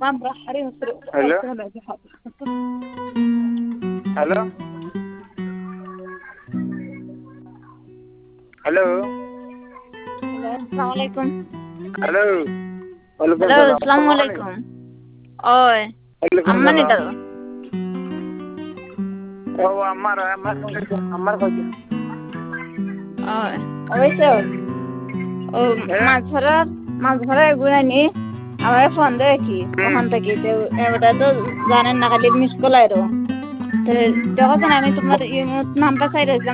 Hello hello hello Assalamu alaikum. Hello ওয়ালাইকুম Hello, সালাম assalamu কোরবানি alaikum. Oi, ওয়ালাইকুম amma ni সালাম dalo. ও আমার কইছে Oi, oise. O মাছ ধরার গুনানি আমার ফোন দেয় কি ওখান থেকে এবারটা তো জানেন না খালি মিস কল আইরো তো যখন আমি তোমার নাম্বার চাইছিলাম